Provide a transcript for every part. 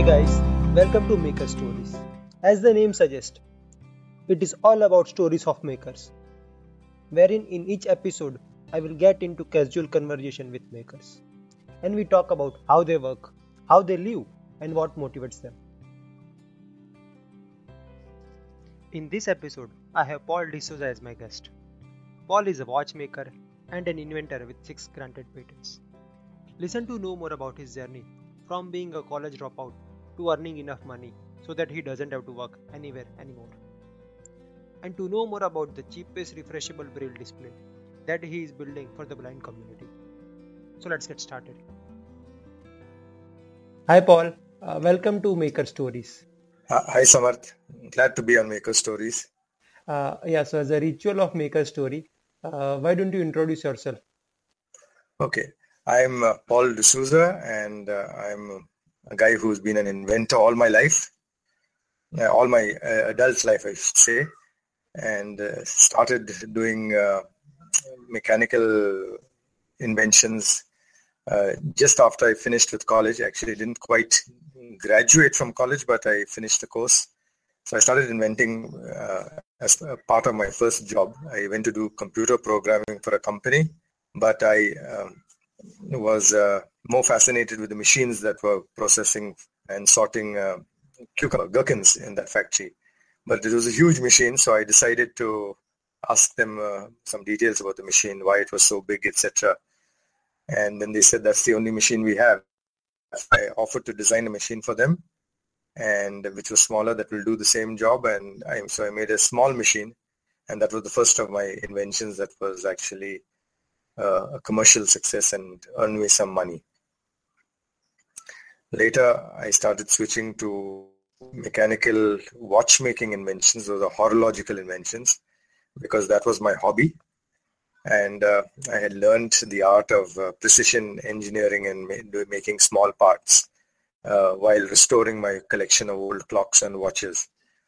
guys, welcome to Maker Stories. As the name suggests, it is all about stories of makers, wherein in each episode I will get into casual conversation with makers and we talk about how they work, how they live, and what motivates them. In this episode, I have Paul D'Souza as my guest. Paul is a watchmaker and an inventor with 6 granted patents. Listen to know more about his journey from being a college dropout to earning enough money so that he doesn't have to work anywhere anymore. And to know more about the cheapest refreshable braille display that he is building for the blind community. So let's get started. Hi Paul, welcome to Maker Stories. Hi Samarth, glad to be on Maker Stories. So as a ritual of Maker Story, why don't you introduce yourself? Okay, I'm Paul D'Souza and I'm a guy who's been an inventor all my life, all my adult life I should say, and started doing mechanical inventions just after I finished with college. Actually, I didn't quite graduate from college, but I finished the course. So I started inventing as a part of my first job. I went to do computer programming for a company, but I was more fascinated with the machines that were processing and sorting gherkins in that factory. But it was a huge machine, so I decided to ask them some details about the machine, why it was so big, etc. And then they said, that's the only machine we have. I offered to design a machine for them, and which was smaller, that will do the same job. And so I made a small machine, and that was the first of my inventions that was actually a commercial success and earned me some money. Later, I started switching to mechanical watchmaking inventions, those are horological inventions, because that was my hobby. And I had learned the art of precision engineering and making small parts while restoring my collection of old clocks and watches.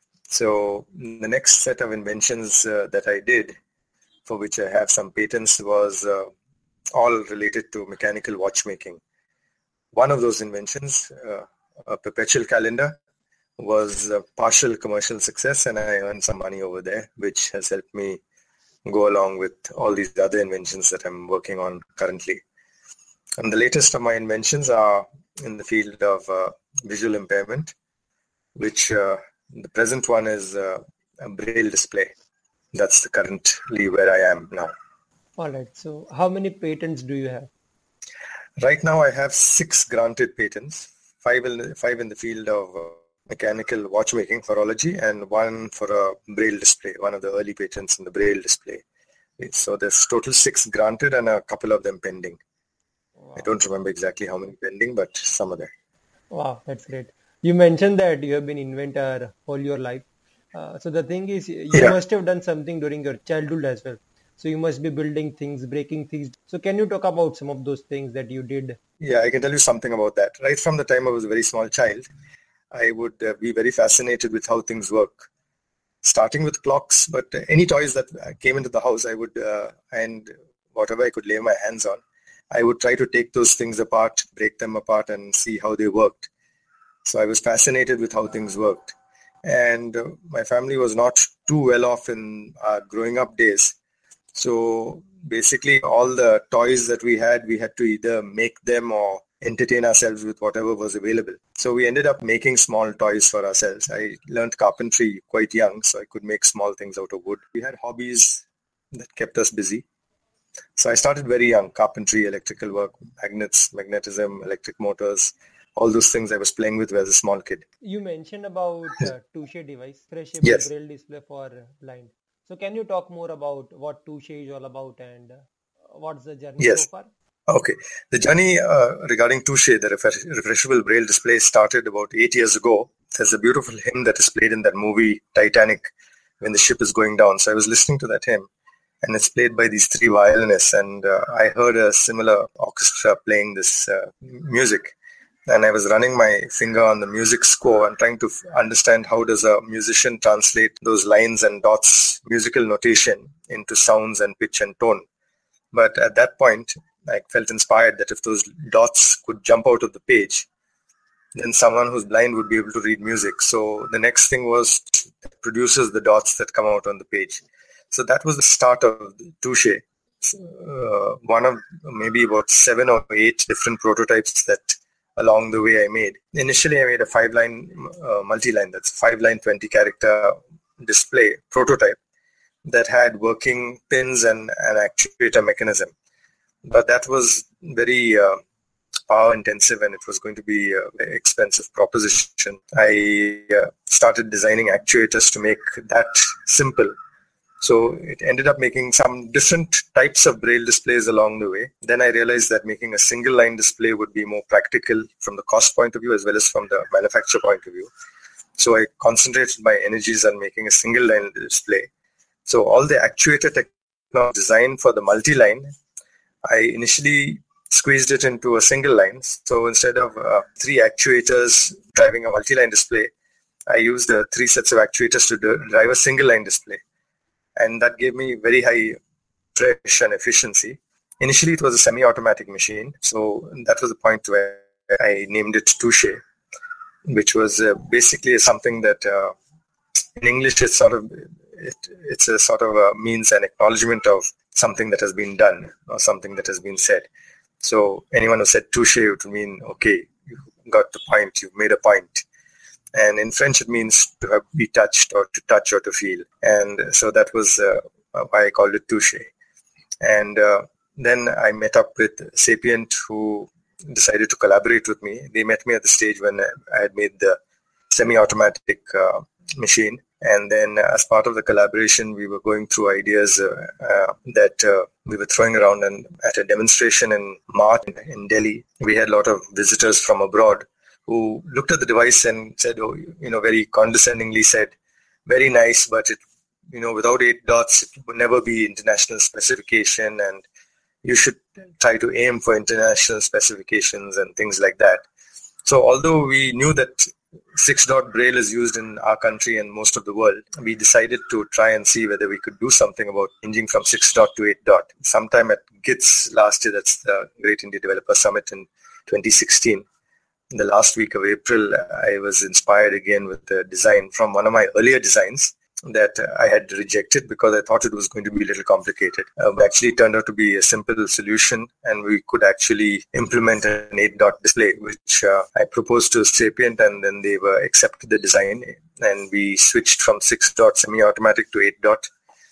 So the next set of inventions that I did, for which I have some patents, was all related to mechanical watchmaking. One of those inventions, a perpetual calendar, was a partial commercial success, and I earned some money over there, which has helped me go along with all these other inventions that I'm working on currently. And the latest of my inventions are in the field of visual impairment, which the present one is a braille display. That's currently where I am now. All right. So how many patents do you have? Right now I have 6 granted patents, 5 in the field of mechanical watchmaking, horology, and 1 for a braille display, one of the early patents in the braille display. So there's total 6 granted and a couple of them pending. Wow. I don't remember exactly how many pending, but some are there. Wow, that's great. You mentioned that you have been inventor all your life. So the thing is, you must have done something during your childhood as well. So you must be building things, breaking things. So can you talk about some of those things that you did? Yeah, I can tell you something about that. Right from the time I was a very small child, I would be very fascinated with how things work. Starting with clocks, but any toys that came into the house, I would, and whatever I could lay my hands on, I would try to take those things apart, break them apart and see how they worked. So I was fascinated with how things worked. And my family was not too well off in our growing up days. So basically all the toys that we had to either make them or entertain ourselves with whatever was available. So we ended up making small toys for ourselves. I learned carpentry quite young, so I could make small things out of wood. We had hobbies that kept us busy. So I started very young: carpentry, electrical work, magnets, magnetism, electric motors, all those things I was playing with as a small kid. You mentioned about Touche device, refreshable braille display for blind. So can you talk more about what Touche is all about and what's the journey so far? Okay. The journey regarding Touche, the refreshable braille display, started about 8 years ago. There's a beautiful hymn that is played in that movie Titanic when the ship is going down. So I was listening to that hymn, and it's played by these 3 violinists, and I heard a similar orchestra playing this music. And I was running my finger on the music score and trying to understand how does a musician translate those lines and dots, musical notation, into sounds and pitch and tone. But at that point, I felt inspired that if those dots could jump out of the page, then someone who's blind would be able to read music. So the next thing was produces the dots that come out on the page. So that was the start of Touche. One of maybe about 7 or 8 different prototypes that along the way I made. Initially, I made a 5-line multi-line, that's 5-line 20-character display prototype that had working pins and an actuator mechanism. But that was very power intensive and it was going to be a very expensive proposition. I started designing actuators to make that simple. So it ended up making some different types of braille displays along the way. Then I realized that making a single line display would be more practical from the cost point of view as well as from the manufacturer point of view. So I concentrated my energies on making a single line display. So all the actuator technology designed for the multi-line, I initially squeezed it into a single line. So instead of 3 actuators driving a multi-line display, I used 3 sets of actuators to drive a single line display. And that gave me very high fresh and efficiency. Initially, it was a semi-automatic machine. So that was the point where I named it Touche, which was basically something that in English it's a sort of a means an acknowledgement of something that has been done or something that has been said. So anyone who said touche would mean, okay, you got the point, you've made a point. And in French, it means to be touched or to touch or to feel. And so that was why I called it touche. And then I met up with Sapient, who decided to collaborate with me. They met me at the stage when I had made the semi-automatic machine. And then as part of the collaboration, we were going through ideas that we were throwing around. And at a demonstration in March in Delhi, we had a lot of visitors from abroad who looked at the device and said, very condescendingly said, very nice, but it, without 8 dots, it would never be international specification. And you should try to aim for international specifications and things like that. So although we knew that 6-dot braille is used in our country and most of the world, we decided to try and see whether we could do something about changing from 6-dot to 8-dot. Sometime at GITS last year, that's the Great India Developer Summit in 2016, in the last week of April, I was inspired again with the design from one of my earlier designs that I had rejected because I thought it was going to be a little complicated. Actually, it turned out to be a simple solution, and we could actually implement an 8-dot display, which I proposed to Sapient, and then they accepted the design, and we switched from 6-dot semi-automatic to 8-dot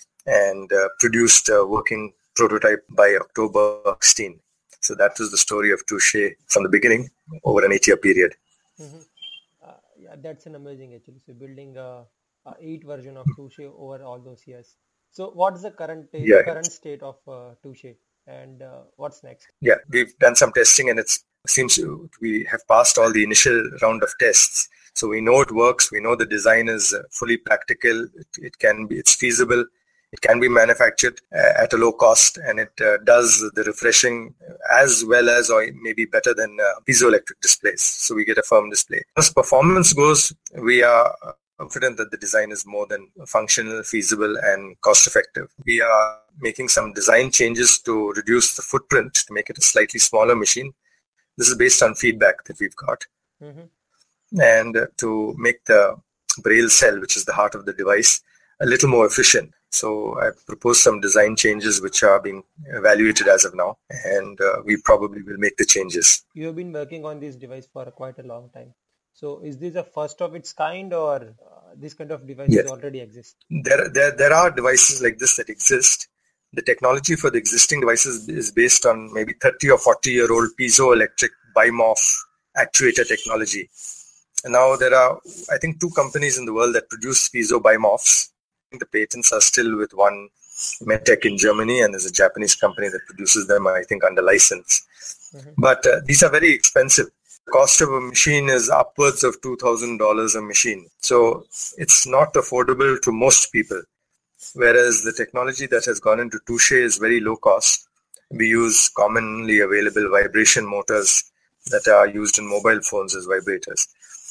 and produced a working prototype by October 16. So that was the story of Touche from the beginning over an 8-year period. Mm-hmm. Yeah, that's an amazing actually. So building a 8 version of Touche over all those years. So what's the current state of Touche and what's next? Yeah, we've done some testing and it seems we have passed all the initial round of tests. So we know it works. We know the design is fully practical. It's feasible. It can be manufactured at a low cost, and it does the refreshing as well as, or maybe better than piezoelectric displays. So we get a firm display. As performance goes, we are confident that the design is more than functional, feasible, and cost-effective. We are making some design changes to reduce the footprint to make it a slightly smaller machine. This is based on feedback that we've got. Mm-hmm. And to make the braille cell, which is the heart of the device, a little more efficient. So I proposed some design changes which are being evaluated as of now, and we probably will make the changes. You have been working on this device for quite a long time. So is this a first of its kind, or this kind of devices already exist? There are devices like this that exist. The technology for the existing devices is based on maybe 30 or 40-year-old piezoelectric bimorph actuator technology. And now there are, I think, 2 companies in the world that produce piezo bimorphs. The patents are still with one, Medtech in Germany, and there's a Japanese company that produces them, I think, under license. Mm-hmm. But these are very expensive. The cost of a machine is upwards of $2,000 a machine. So it's not affordable to most people. Whereas the technology that has gone into Touche is very low cost. We use commonly available vibration motors that are used in mobile phones as vibrators.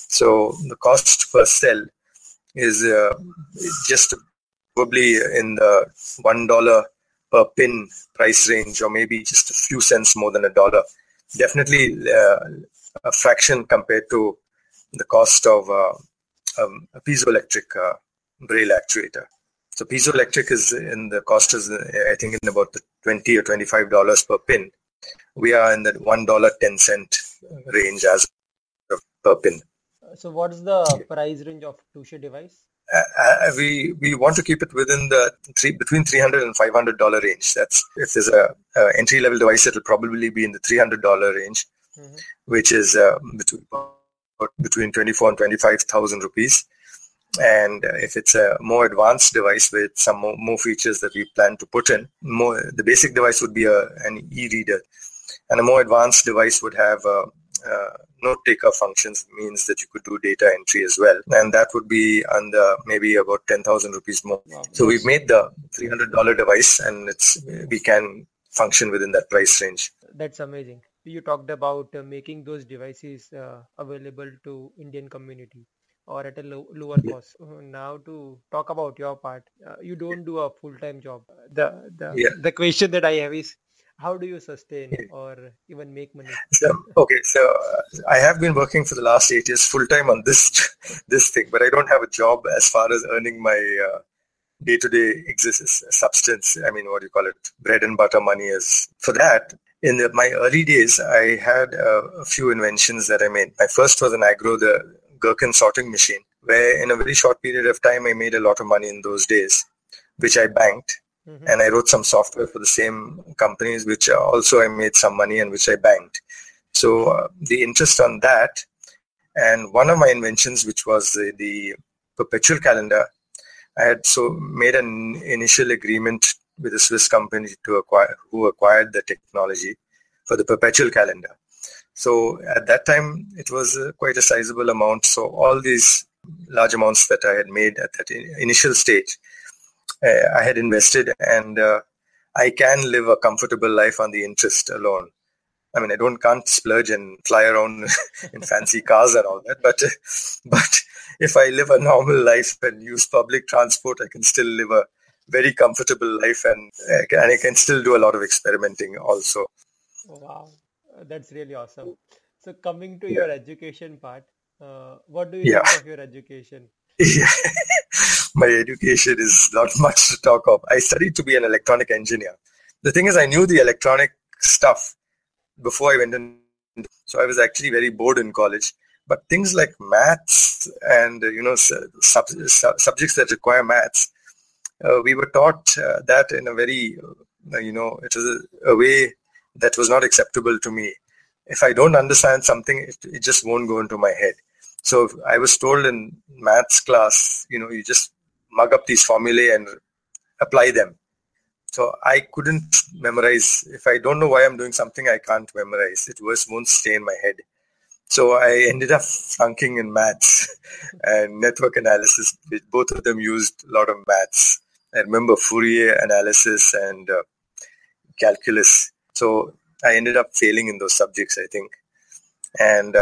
So the cost per cell is just probably in the $1 per pin price range, or maybe just a few cents more than $1. Definitely a fraction compared to the cost of a piezoelectric braille actuator. So piezoelectric I think in about the $20 or $25 per pin. We are in the $1.10 range as of per pin. So what's the price range of Touche device? We want to keep it within between $300 and $500 range. That's if there's a entry level device, it'll probably be in the $300 range, which is between 24 and 25,000 rupees. And if it's a more advanced device with some more features that we plan to put in, the basic device would be an e-reader, and a more advanced device would have note taker functions, means that you could do data entry as well, and that would be under maybe about 10,000 rupees more. Wow. So we've made the $300 device, and we can function within that price range. That's amazing. You talked about making those devices available to Indian community or at a lower cost. Now to talk about your part, you don't do a full-time job. The question that I have is, how do you sustain or even make money? So I have been working for the last 8 years full-time on this thing, but I don't have a job as far as earning my day-to-day substance. I mean, what do you call it? Bread and butter money is. For that, in my early days, I had a few inventions that I made. My first was an Agro, the Gherkin sorting machine, where in a very short period of time, I made a lot of money in those days, which I banked. And I wrote some software for the same companies, which also I made some money and which I banked. So the interest on that, and one of my inventions, which was the perpetual calendar, I had made an initial agreement with a Swiss company who acquired the technology for the perpetual calendar. So at that time, it was quite a sizable amount. So all these large amounts that I had made at that initial stage, I had invested, and I can live a comfortable life on the interest alone. I mean, can't splurge and fly around in fancy cars and all that, but if I live a normal life and use public transport, I can still live a very comfortable life, and I can still do a lot of experimenting also. Wow, that's really awesome. So coming to your education part, what do you think of your education? Yeah. My education is not much to talk of. I studied to be an electronic engineer. The thing is, I knew the electronic stuff before I went in. So I was actually very bored in college. But things like maths and, subjects that require maths, we were taught that in a very, it was a way that was not acceptable to me. If I don't understand something, it just won't go into my head. So I was told in maths class, you just mug up these formulae and apply them. So I couldn't memorize. If I don't know why I'm doing something, I can't memorize. It won't stay in my head. So I ended up flunking in maths and network analysis. Both of them used a lot of maths. I remember Fourier analysis and calculus. So I ended up failing in those subjects, I think. And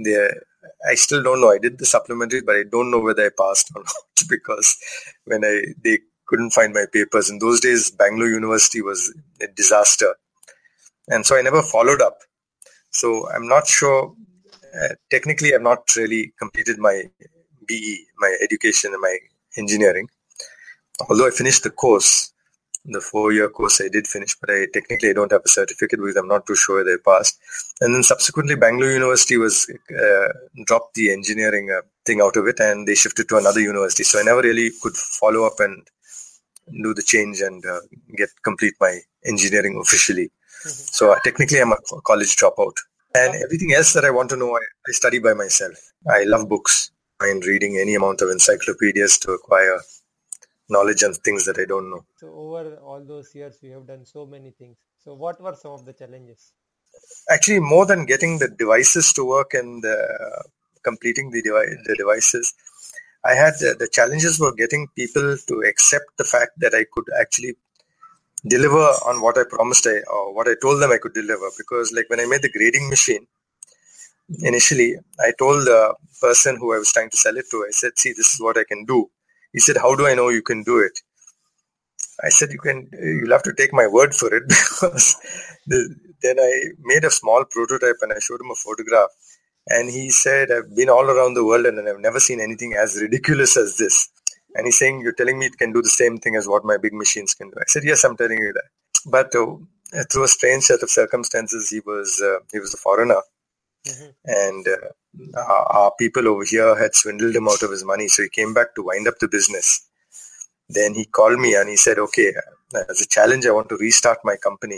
I still don't know. I did the supplementary, but I don't know whether I passed or not, because when they couldn't find my papers. In those days, Bangalore University was a disaster. And so I never followed up. So I'm not sure. Technically, I've not really completed my BE, my education and my engineering. Although I finished the course, the 4-year course I did finish, but I don't have a certificate because I'm not too sure whether I passed. And then subsequently, Bangalore University dropped the engineering thing out of it, and they shifted to another university. So I never really could follow up and do the change and complete my engineering officially. So technically, I'm a college dropout. And everything else that I want to know, I study by myself. I love books. I am reading any amount of encyclopedias to acquire knowledge on things that I don't know. So over all those years, you have done so many things. So what were some of the challenges? Actually, more than getting the devices to work and completing the devices, I had the challenges were getting people to accept the fact that I could actually deliver on what I promised or what I told them I could deliver. Because like when I made the grading machine, initially, I told the person who I was trying to sell it to, I said, see, this is what I can do. He said, how do I know you can do it? I said, you'll have to take my word for it, because then I made a small prototype and I showed him a photograph. And he said, I've been all around the world and I've never seen anything as ridiculous as this. And he's saying, you're telling me it can do the same thing as what my big machines can do. I said, yes, I'm telling you that. But through a strange set of circumstances, he was a foreigner. Mm-hmm. And our people over here had swindled him out of his money. So he came back to wind up the business. Then he called me and he said, okay, as a challenge, I want to restart my company.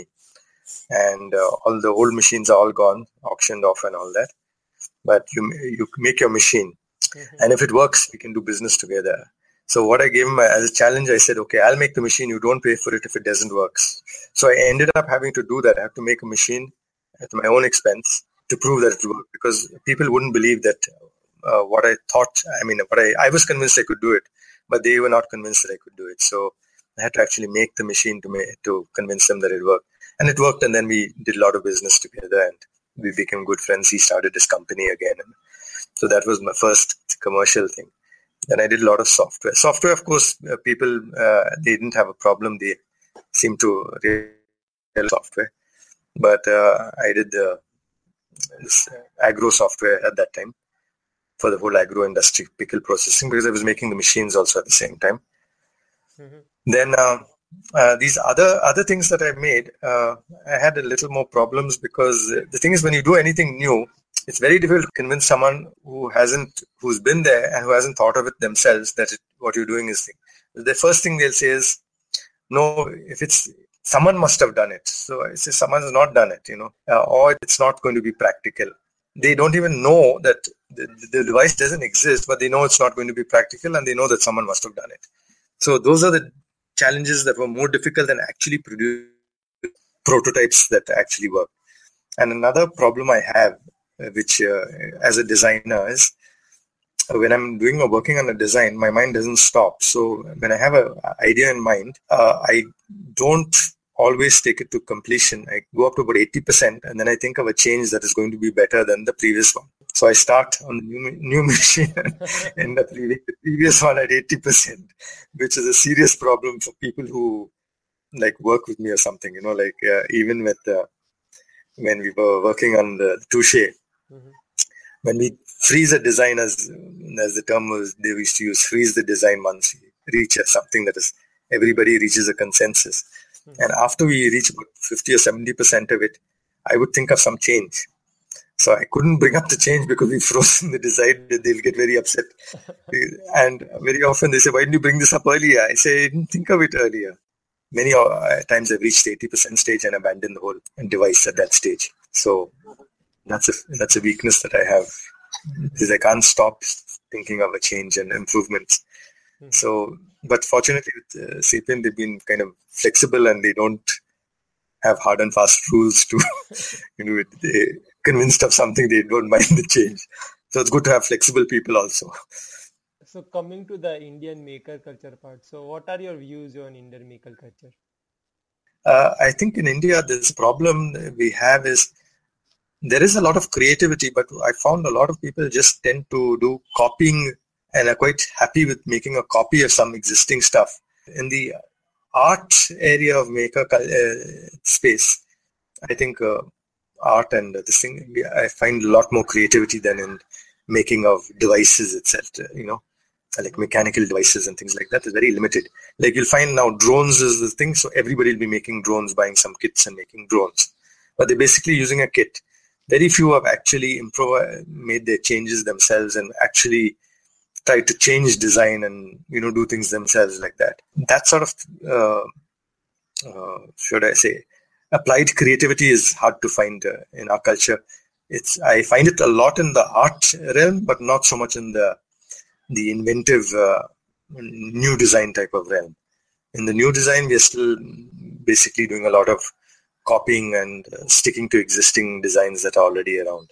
And all the old machines are all gone, auctioned off and all that. But you make your machine. Mm-hmm. And if it works, we can do business together. So what I gave him as a challenge, I said, okay, I'll make the machine. You don't pay for it if it doesn't work. So I ended up having to do that. I have to make a machine at my own expense to prove that it would work, because people wouldn't believe that what I thought. I mean, I was convinced I could do it, but they were not convinced that I could do it. So I had to actually make the machine to convince them that it worked. And it worked, and then we did a lot of business together, and we became good friends. He started his company again. And so that was my first commercial thing. Then I did a lot of software. Software, of course, people, they didn't have a problem. They seemed to realize software. But I did this agro software at that time for the whole agro industry, pickle processing, because I was making the machines also at the same time. Mm-hmm. Then these other things that I made, I had a little more problems, because the thing is, when you do anything new, it's very difficult to convince someone who's been there and who hasn't thought of it themselves that what you're doing is thing. The first thing they'll say is, no, if it's someone must have done it. So I say someone's not done it, or it's not going to be practical. They don't even know that the device doesn't exist, but they know it's not going to be practical, and they know that someone must have done it. So those are the challenges that were more difficult than actually produce prototypes that actually work. And another problem I have, which as a designer, is when I'm doing or working on a design, my mind doesn't stop. So when I have an idea in mind, I don't always take it to completion. I go up to about 80%, and then I think of a change that is going to be better than the previous one. So I start on the new machine and end up leaving the previous one at 80%, which is a serious problem for people who work with me or something. Even with when we were working on the Touche, Mm-hmm. when we freeze a design, as the term was, they used to use, freeze the design once we reach something that is everybody reaches a consensus. Mm-hmm. And after we reach about 50 or 70% of it, I would think of some change. So I couldn't bring up the change because we frozen the design. They'll get very upset. And very often they say, why didn't you bring this up earlier? I say, I didn't think of it earlier. Many times I've reached the 80% stage and abandoned the whole device at that stage. So that's a weakness that I have, is I can't stop thinking of a change and improvements. Mm-hmm. So, but fortunately with Sapien, they've been kind of flexible, and they don't have hard and fast rules to, they're convinced of something, they don't mind the change. So it's good to have flexible people also. So coming to the Indian maker culture part, so what are your views on Indian maker culture? I think in India, this problem we have is, there is a lot of creativity, but I found a lot of people just tend to do copying and are quite happy with making a copy of some existing stuff. In the art area of maker space, I think art and this thing, I find a lot more creativity than in making of devices itself, like mechanical devices and things like that is very limited. Like you'll find now drones is the thing, so everybody will be making drones, buying some kits and making drones. But they're basically using a kit. Very few have actually made their changes themselves and actually tried to change design and do things themselves like that. That sort of should I say, applied creativity is hard to find in our culture. I find it a lot in the art realm, but not so much in the inventive new design type of realm. In the new design, we are still basically doing a lot of copying and sticking to existing designs that are already around.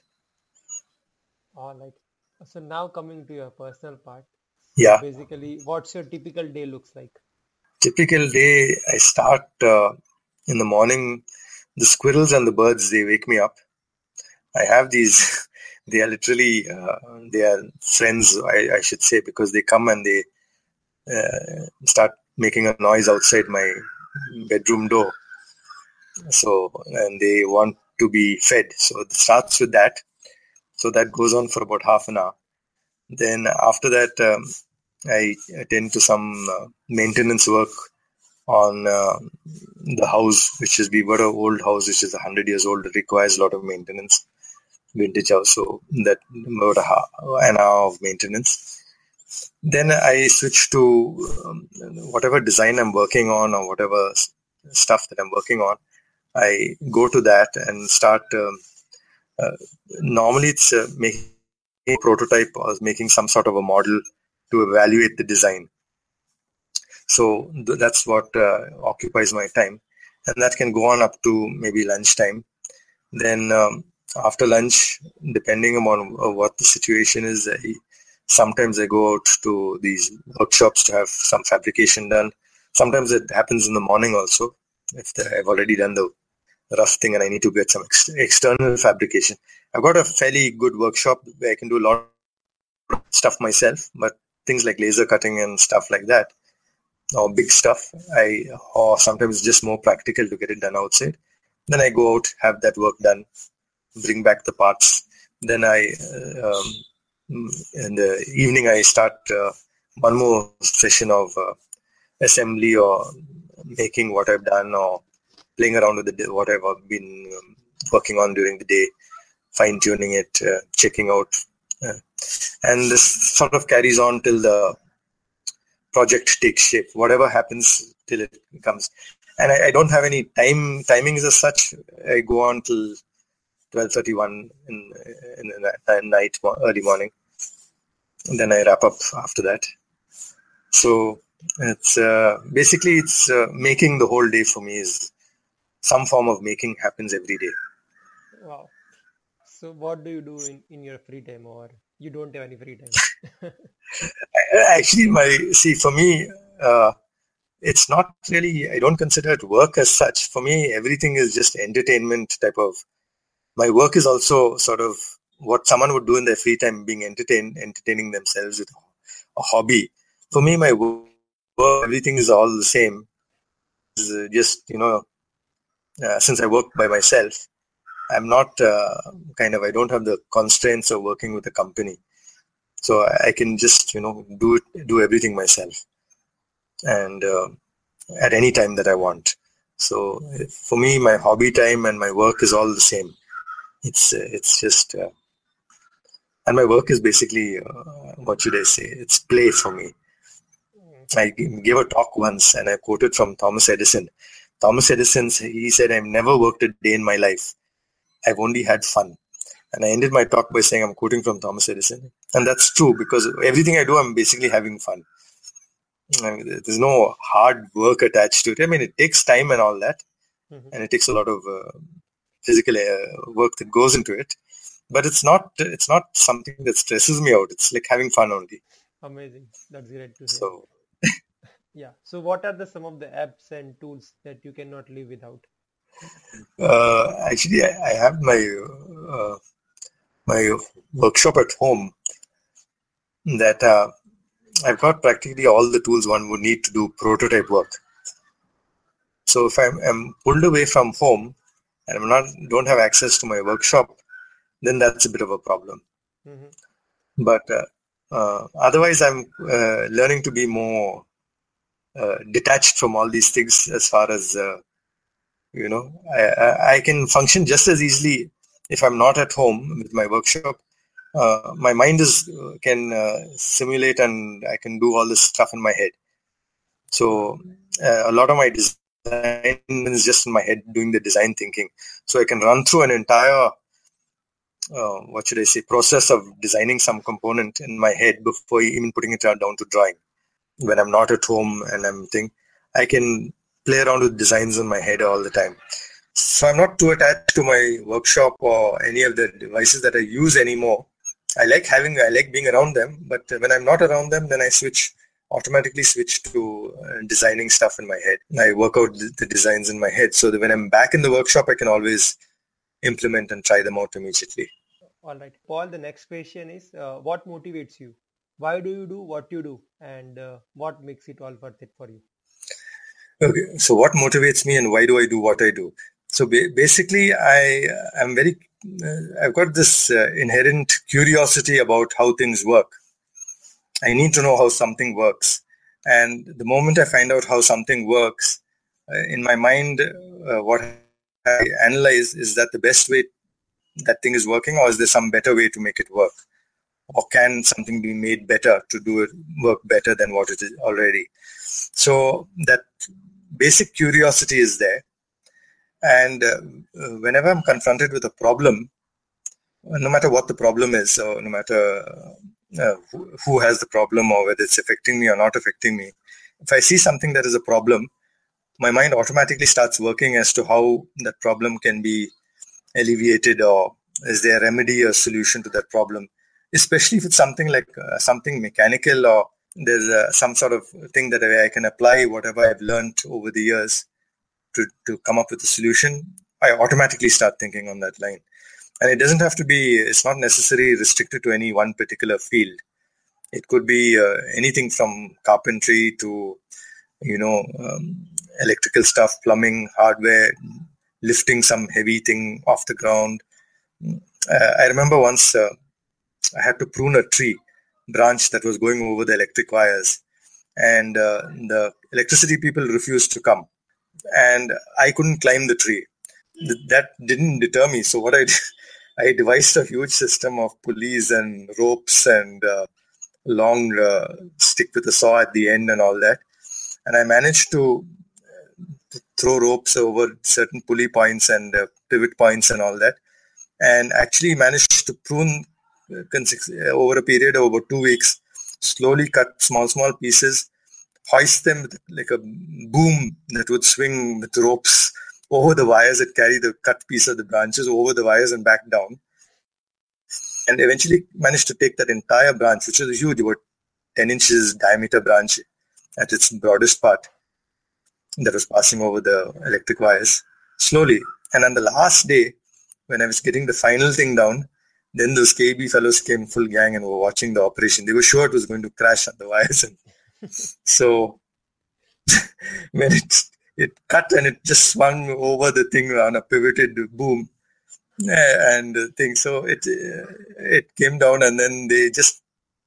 So now coming to your personal part. Yeah. Basically, what's your typical day looks like? Typical day, I start in the morning. The squirrels and the birds, they wake me up. I have these, they are literally, they are friends, I should say, because they come and they start making a noise outside my bedroom door. So, and they want to be fed. So it starts with that. So that goes on for about half an hour. Then after that, I attend to some maintenance work on the house, which is, we got an old house which is 100 years old. It requires a lot of maintenance, vintage house. So that about an hour of maintenance. Then I switch to whatever design I'm working on, or whatever stuff that I'm working on. I go to that and start. Uh, Normally, it's making a prototype or making some sort of a model to evaluate the design. So that's what occupies my time, and that can go on up to maybe lunchtime. Then after lunch, depending upon what the situation is, sometimes I go out to these workshops to have some fabrication done. Sometimes it happens in the morning also, if I've already done the rough thing and I need to get some external fabrication. I've got a fairly good workshop where I can do a lot of stuff myself, but things like laser cutting and stuff like that, or big stuff, or sometimes just more practical to get it done outside. Then I go out, have that work done, bring back the parts. Then in the evening, I start one more session of assembly, or making what I've done, or playing around with what I've been working on during the day, fine tuning it, checking out. And this sort of carries on till the project takes shape, whatever happens till it comes. And I don't have any timings as such. I go on till 12:31 in the night, early morning. And then I wrap up after that. So it's basically making the whole day for me. Is some form of making happens every day. Wow. So what do you do in your free time, or you don't have any free time? Actually, for me, it's not really, I don't consider it work as such. For me, everything is just entertainment type of. My work is also sort of what someone would do in their free time, being entertaining themselves with a hobby. For me, my work, everything is all the same. It's just, since I work by myself, I'm not I don't have the constraints of working with a company. So I can just, do everything myself, and at any time that I want. So for me, my hobby time and my work is all the same. It's just, and my work is basically, what should I say? It's play for me. I gave a talk once and I quoted from Thomas Edison. Thomas Edison, he said, "I've never worked a day in my life. I've only had fun." And I ended my talk by saying I'm quoting from Thomas Edison. And that's true, because everything I do, I'm basically having fun. There's no hard work attached to it. I mean, it takes time and all that, and it takes a lot of physical work that goes into it. But it's not something that stresses me out. It's like having fun only. Amazing. That's great to hear. So, Yeah. So what are some of the apps and tools that you cannot live without? actually, I have my workshop at home that I've got practically all the tools one would need to do prototype work. So if I'm pulled away from home and don't have access to my workshop, then that's a bit of a problem. But otherwise, I'm learning to be more detached from all these things, as far as I can function just as easily if I'm not at home with my workshop. My mind can simulate, and I can do all this stuff in my head. So a lot of my design is just in my head, doing the design thinking. So I can run through an entire process of designing some component in my head before even putting it down to drawing. When I'm not at home and I can play around with designs in my head all the time. So I'm not too attached to my workshop or any of the devices that I use anymore. I like being around them, but when I'm not around them, then I automatically switch to designing stuff in my head. I work out the designs in my head, so that when I'm back in the workshop, I can always implement and try them out immediately. All right, Paul, the next question is, what motivates you? Why do you do what you do, and what makes it all worth it for you? Okay, so what motivates me and why do I do what I do? So basically, I've got this inherent curiosity about how things work. I need to know how something works. And the moment I find out how something works, in my mind, what I analyze is that the best way that thing is working, or is there some better way to make it work? Or can something be made better to do it work better than what it is already? So that basic curiosity is there. And whenever I'm confronted with a problem, no matter what the problem is, or no matter who has the problem, or whether it's affecting me or not affecting me, if I see something that is a problem, my mind automatically starts working as to how that problem can be alleviated, or is there a remedy or solution to that problem, especially if it's something like something mechanical, or there's some sort of thing that I can apply whatever I've learned over the years to come up with a solution. I automatically start thinking on that line. And it doesn't have to be, it's not necessarily restricted to any one particular field. It could be anything from carpentry to, electrical stuff, plumbing, hardware, lifting some heavy thing off the ground. I remember once I had to prune a tree branch that was going over the electric wires, and the electricity people refused to come, and I couldn't climb the tree. That didn't deter me. So what I did, I devised a huge system of pulleys and ropes and long stick with a saw at the end and all that. And I managed to throw ropes over certain pulley points and pivot points and all that. And actually managed to prune over a period of over 2 weeks, slowly cut small pieces, hoist them with like a boom that would swing with ropes over the wires that carry the cut piece of the branches over the wires and back down. And eventually managed to take that entire branch, which was a huge, about 10 inches diameter branch at its broadest part, that was passing over the electric wires slowly. And on the last day, when I was getting the final thing down, then those KB fellows came full gang and were watching the operation. They were sure it was going to crash on the wires. And so when it cut and it just swung over the thing on a pivoted boom and thing. So it came down, and then they just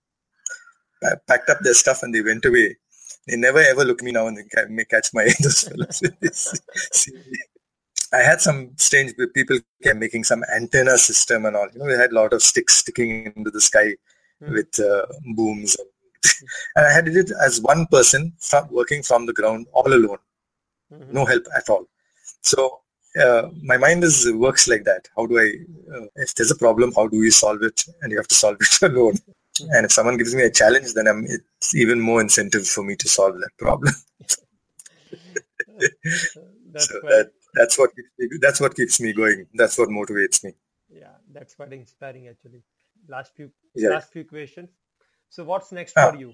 packed up their stuff and they went away. They never ever look me now and they catch my those fellows. I had some strange people making some antenna system and all. They had a lot of sticks sticking into the sky with booms. And I had it as one person working from the ground all alone. No help at all. So my mind works like that. How do I, if there's a problem, how do we solve it? And you have to solve it alone. And if someone gives me a challenge, then it's even more incentive for me to solve that problem. That's what keeps me going. That's what motivates me. Yeah, that's quite inspiring actually. Last few questions. So what's next for you?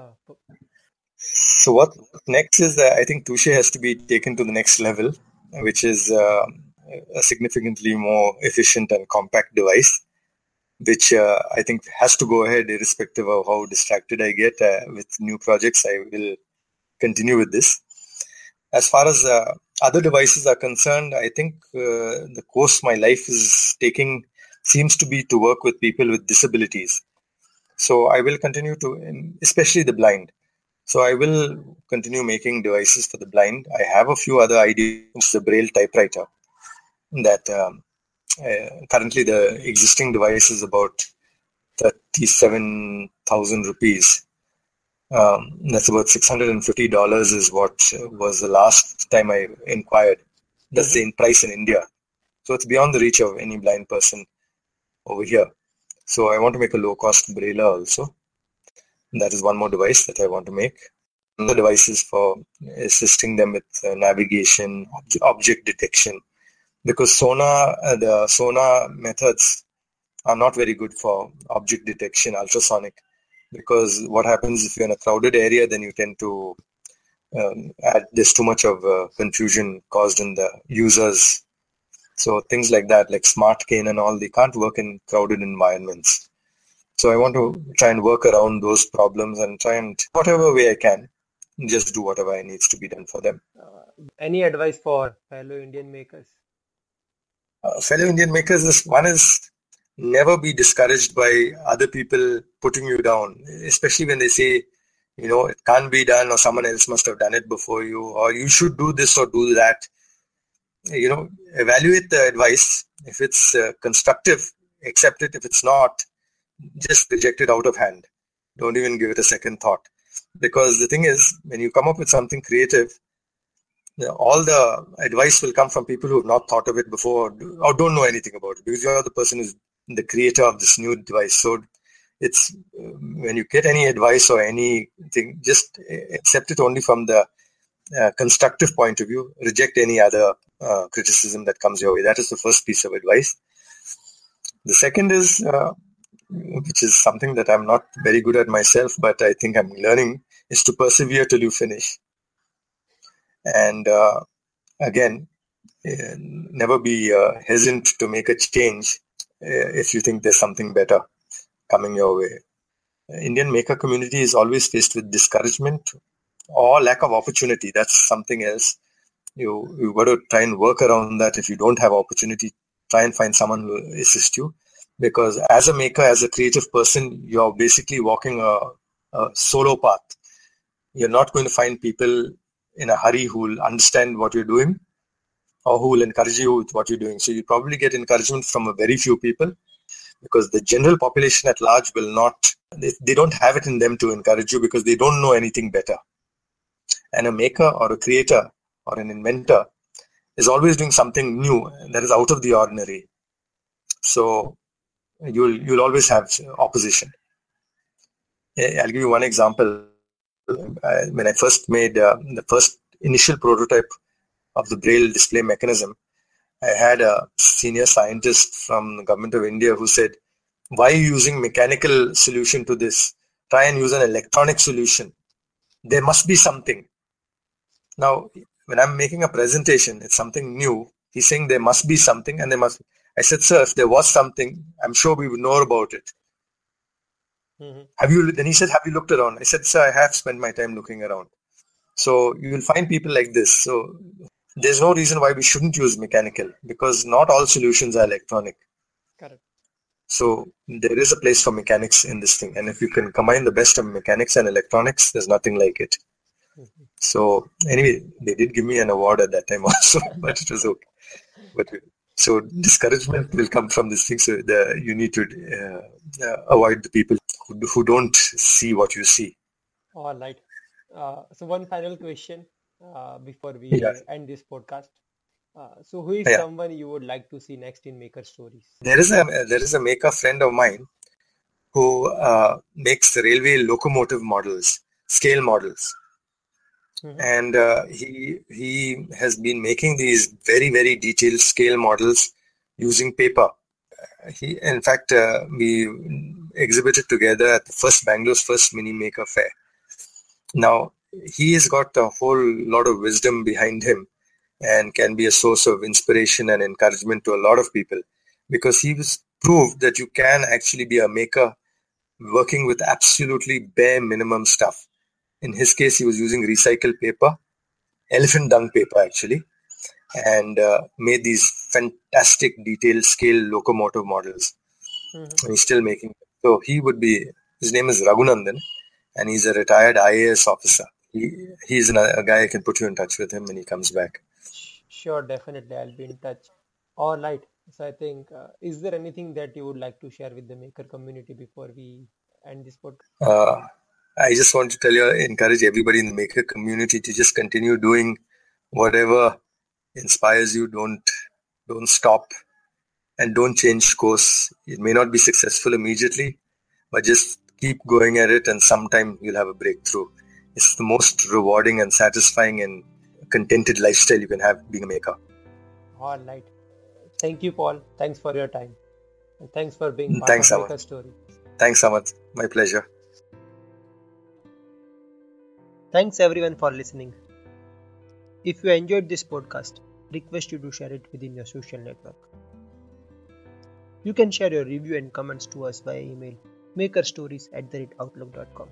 So what next is I think Touche has to be taken to the next level, which is a significantly more efficient and compact device, which I think has to go ahead irrespective of how distracted I get with new projects. I will continue with this. As far as other devices are concerned, I think the course my life is taking seems to be to work with people with disabilities. So I will continue to, especially the blind. So I will continue making devices for the blind. I have a few other ideas. The Braille typewriter that currently the existing device is about 37,000 rupees. That's about $650 is what was the last time I inquired. That's the price in India. So it's beyond the reach of any blind person over here. So I want to make a low-cost Braille also. That is one more device that I want to make. Another device is for assisting them with navigation, object detection. Because the sonar methods are not very good for object detection, ultrasonic. Because what happens if you're in a crowded area, then you tend to there's too much of confusion caused in the users. So things like that, like smart cane and all, they can't work in crowded environments. So I want to try and work around those problems and try and, whatever way I can, just do whatever needs to be done for them. Any advice for fellow Indian makers? Fellow Indian makers, one is never be discouraged by other people putting you down, especially when they say, it can't be done, or someone else must have done it before you, or you should do this or do that. Evaluate the advice. If it's constructive, accept it. If it's not, just reject it out of hand. Don't even give it a second thought. Because the thing is, when you come up with something creative, all the advice will come from people who have not thought of it before or don't know anything about it, because you're the person who's the creator of this new device. So it's when you get any advice or anything, just accept it only from the constructive point of view. Reject any other criticism that comes your way. That is the first piece of advice. The second is, which is something that I'm not very good at myself, but I think I'm learning, is to persevere till you finish. And again, never be hesitant to make a change if you think there's something better coming your way. Indian maker community is always faced with discouragement or lack of opportunity. That's something else. You've got to try and work around that. If you don't have opportunity, try and find someone who will assist you. Because as a maker, as a creative person, you're basically walking a solo path. You're not going to find people in a hurry who will understand what you're doing or who will encourage you with what you're doing. So you probably get encouragement from a very few people, because the general population at large will not, they don't have it in them to encourage you because they don't know anything better. And a maker or a creator or an inventor is always doing something new that is out of the ordinary. So you'll always have opposition. I'll give you one example. When I first made the first initial prototype of the Braille display mechanism, I had a senior scientist from the government of India who said, why are you using mechanical solution to this? Try and use an electronic solution. There must be something. Now, when I'm making a presentation, it's something new. He's saying there must be something, and there must be. I said, sir, if there was something, I'm sure we would know about it. Then he said, have you looked around? I said, sir, I have spent my time looking around. So you will find people like this. So there's no reason why we shouldn't use mechanical, because not all solutions are electronic. Correct. So there is a place for mechanics in this thing. And if you can combine the best of mechanics and electronics, there's nothing like it. So anyway, they did give me an award at that time also, but it was okay. So discouragement will come from this thing. So you need to avoid the people who don't see what you see. All right. So one final question before we end this podcast. So who is someone you would like to see next in Maker Stories? There is a maker friend of mine who makes railway locomotive models, scale models. And he has been making these very, very detailed scale models using paper. In fact, we exhibited together at Bangalore's first mini maker fair. Now, he has got a whole lot of wisdom behind him and can be a source of inspiration and encouragement to a lot of people, because he was proved that you can actually be a maker working with absolutely bare minimum stuff. In his case, he was using recycled paper, elephant dung paper actually, and made these fantastic detailed scale locomotive models. And he's still making them. So his name is Raghunandan, and he's a retired IAS officer. He's a guy I can put you in touch with him when he comes back. Sure, definitely. I'll be in touch. All right. So I think, is there anything that you would like to share with the maker community before we end this podcast? I just want to encourage everybody in the maker community to just continue doing whatever inspires you. Don't stop, and don't change course. It may not be successful immediately, but just keep going at it, and sometime you'll have a breakthrough. It's the most rewarding and satisfying and contented lifestyle you can have being a maker. All right. Thank you, Paul. Thanks for your time. And thanks for being part of Maker Story. Thanks, Samad. My pleasure. Thanks everyone for listening. If you enjoyed this podcast, request you to share it within your social network. You can share your review and comments to us via email makerstories@outlook.com.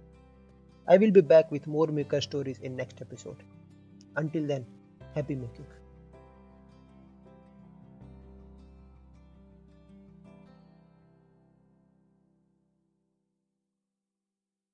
I will be back with more Maker Stories in next episode. Until then, happy making.